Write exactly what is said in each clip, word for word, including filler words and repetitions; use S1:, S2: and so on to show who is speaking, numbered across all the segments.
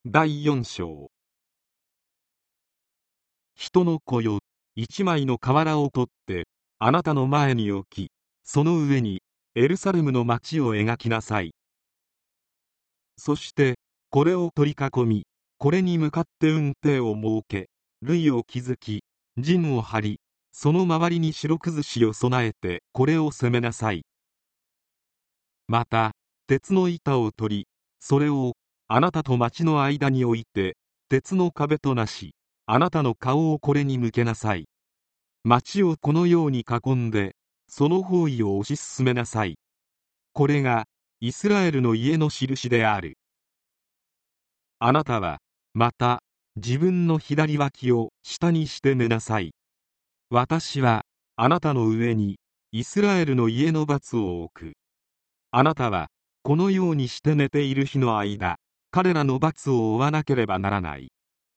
S1: だいよん章。人の子よ、一枚の瓦を取ってあなたの前に置き、その上にエルサレムの町を描きなさい。そしてこれを取り囲み、これに向かって雲堤を設け、塁を築き、陣を張り、その周りに白崩しを備えてこれを攻めなさい。また鉄の板を取り、それをあなたと町の間に置いて、鉄の壁となし、あなたの顔をこれに向けなさい。町をこのように囲んで、その包囲を推し進めなさい。これがイスラエルの家の印である。あなたはまた自分の左脇を下にして寝なさい。私はあなたの上にイスラエルの家の罰を置く。あなたはこのようにして寝ている日の間、彼らの罰を負わなければならない。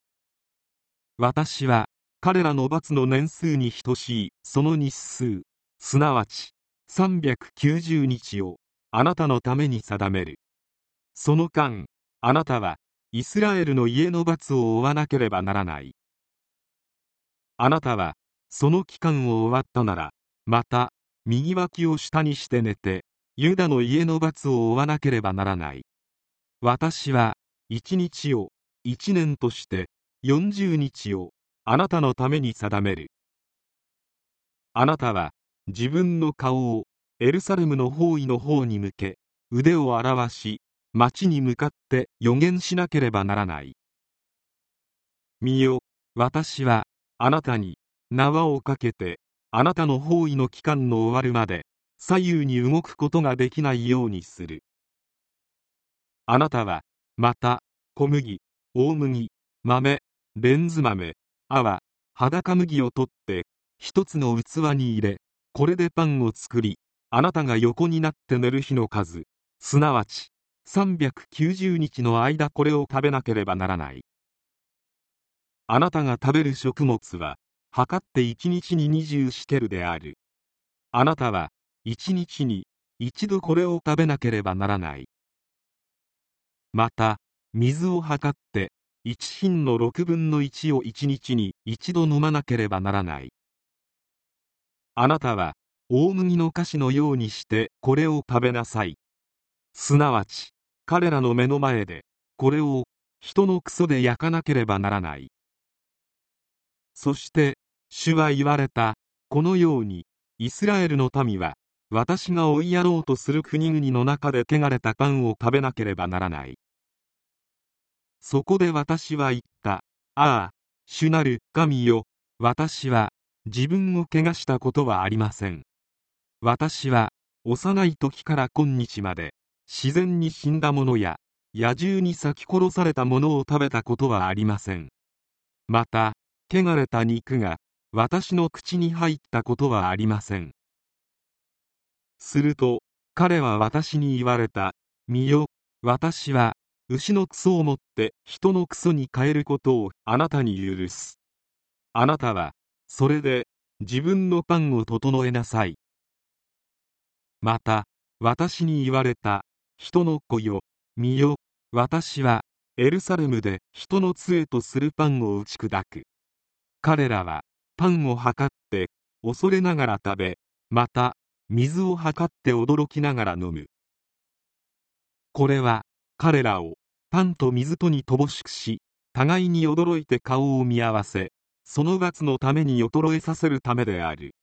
S1: 私は彼らの罰の年数に等しいその日数、すなわちさんびゃくきゅうじゅうにちをあなたのために定める。その間、あなたはイスラエルの家の罰を負わなければならない。あなたはその期間を終わったなら、また右脇を下にして寝て、ユダの家の罰を負わなければならない。私は一日を一年として四十日をあなたのために定める。あなたは自分の顔をエルサレムの包囲の方に向け、腕を表し、町に向かって予言しなければならない。見よ、私はあなたに縄をかけて、あなたの包囲の期間の終わるまで左右に動くことができないようにする。あなたはまた小麦、大麦、豆、レンズ豆、泡、裸麦を取って一つの器に入れ、これでパンを作り、あなたが横になって寝る日の数、すなわちさんびゃくきゅうじゅうにちの間これを食べなければならない。あなたが食べる食物は測って一日ににじゅうシケルである。あなたは一日に一度これを食べなければならない。また水を測って一品の六分の一を一日に一度飲まなければならない。あなたは大麦の菓子のようにしてこれを食べなさい。すなわち彼らの目の前でこれを人のクソで焼かなければならない。そして主は言われた。このようにイスラエルの民は私が追いやろうとする国々の中で汚れたパンを食べなければならない。そこで私は言った。ああ、主なる神よ、私は自分を汚したことはありません。私は幼い時から今日まで自然に死んだものや野獣に裂き殺されたものを食べたことはありません。また汚れた肉が私の口に入ったことはありません。すると彼は私に言われた。見よ、私は牛のクソをもって人のクソに変えることをあなたに許す。あなたはそれで自分のパンを整えなさい。また私に言われた。人の子よ、見よ、私はエルサレムで人の杖とするパンを打ち砕く。彼らはパンを測って恐れながら食べ、また水を測って驚きながら飲む。これは彼らをパンと水とに乏しくし、互いに驚いて顔を見合わせ、その罰のために衰えさせるためである。